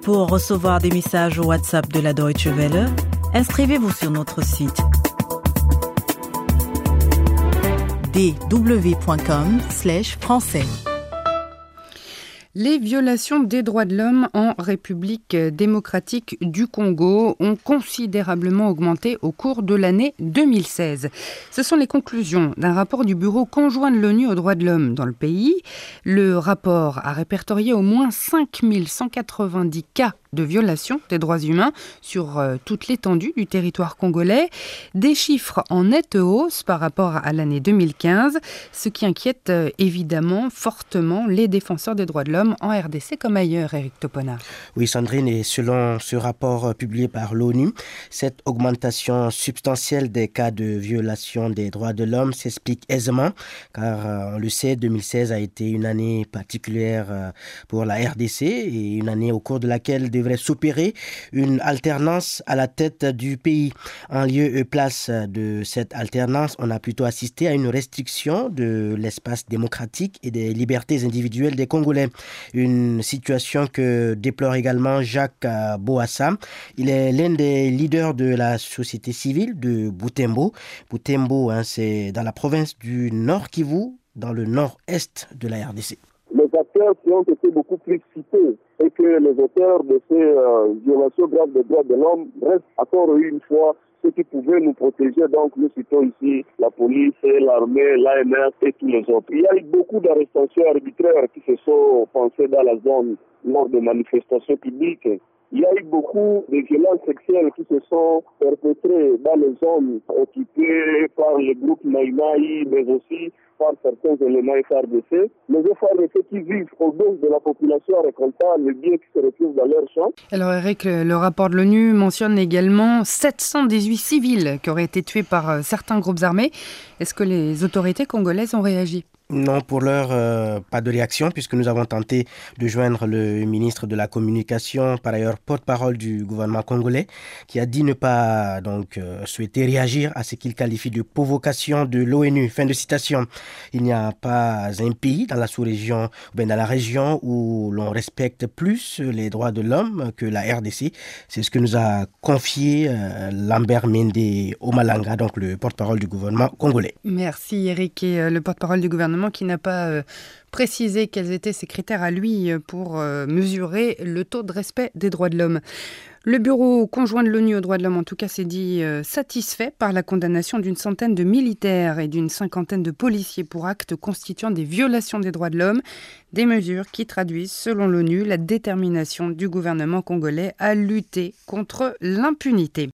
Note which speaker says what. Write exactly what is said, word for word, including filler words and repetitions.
Speaker 1: Pour recevoir des messages au WhatsApp de la Deutsche Welle, inscrivez-vous sur notre site d w point com slash français.
Speaker 2: Les violations des droits de l'homme en République démocratique du Congo ont considérablement augmenté au cours de l'année deux mille seize. Ce sont les conclusions d'un rapport du Bureau conjoint de l'ONU aux droits de l'homme dans le pays. Le rapport a répertorié au moins cinq mille cent quatre-vingt-dix cas de violation des droits humains sur euh, toute l'étendue du territoire congolais. Des chiffres en nette hausse par rapport à l'année deux mille quinze, ce qui inquiète euh, évidemment fortement les défenseurs des droits de l'homme en R D C comme ailleurs, Éric Topona.
Speaker 3: Oui, Sandrine, et selon ce rapport publié par l'ONU, cette augmentation substantielle des cas de violation des droits de l'homme s'explique aisément, car euh, on le sait, deux mille seize a été une année particulière euh, pour la R D C et une année au cours de laquelle devrait s'opérer une alternance à la tête du pays. En lieu et place de cette alternance, on a plutôt assisté à une restriction de l'espace démocratique et des libertés individuelles des Congolais. Une situation que déplore également Jacques Boassa. Il est l'un des leaders de la société civile de Butembo. Butembo, hein, c'est dans la province du Nord Kivu, dans le nord-est de la R D C.
Speaker 4: Les acteurs qui ont été beaucoup plus cités et que les auteurs de ces euh, violations graves des droits de l'homme restent encore une fois ceux qui pouvaient nous protéger. Donc nous citons ici la police, l'armée, l'A M F et tous les autres. Il y a eu beaucoup d'arrestations arbitraires qui se sont passées dans la zone lors de manifestations publiques. Il y a eu beaucoup de violences sexuelles qui se sont perpétrées dans les zones occupées par le groupe Maïmaï, mais aussi par certains éléments F R D C. Les F R D C qui vivent au dos de la population récoltant le bien qui se retrouve dans leurs champs.
Speaker 2: Alors Eric, le rapport de l'ONU mentionne également sept cent dix-huit civils qui auraient été tués par certains groupes armés. Est-ce que les autorités congolaises ont réagi ?
Speaker 3: Non, pour l'heure, euh, pas de réaction puisque nous avons tenté de joindre le ministre de la Communication, par ailleurs porte-parole du gouvernement congolais, qui a dit ne pas donc euh, souhaiter réagir à ce qu'il qualifie de provocation de l'ONU. Fin de citation. Il n'y a pas un pays dans la sous-région, ou bien dans la région où l'on respecte plus les droits de l'homme que la R D C. C'est ce que nous a confié euh, Lambert Mende Omalanga, donc le porte-parole du gouvernement congolais.
Speaker 2: Merci Eric, et euh, le porte-parole du gouvernement qui n'a pas euh, précisé quels étaient ses critères à lui pour euh, mesurer le taux de respect des droits de l'homme. Le Bureau conjoint de l'ONU aux droits de l'homme, en tout cas, s'est dit euh, satisfait par la condamnation d'une centaine de militaires et d'une cinquantaine de policiers pour actes constituant des violations des droits de l'homme, des mesures qui traduisent, selon l'ONU, la détermination du gouvernement congolais à lutter contre l'impunité.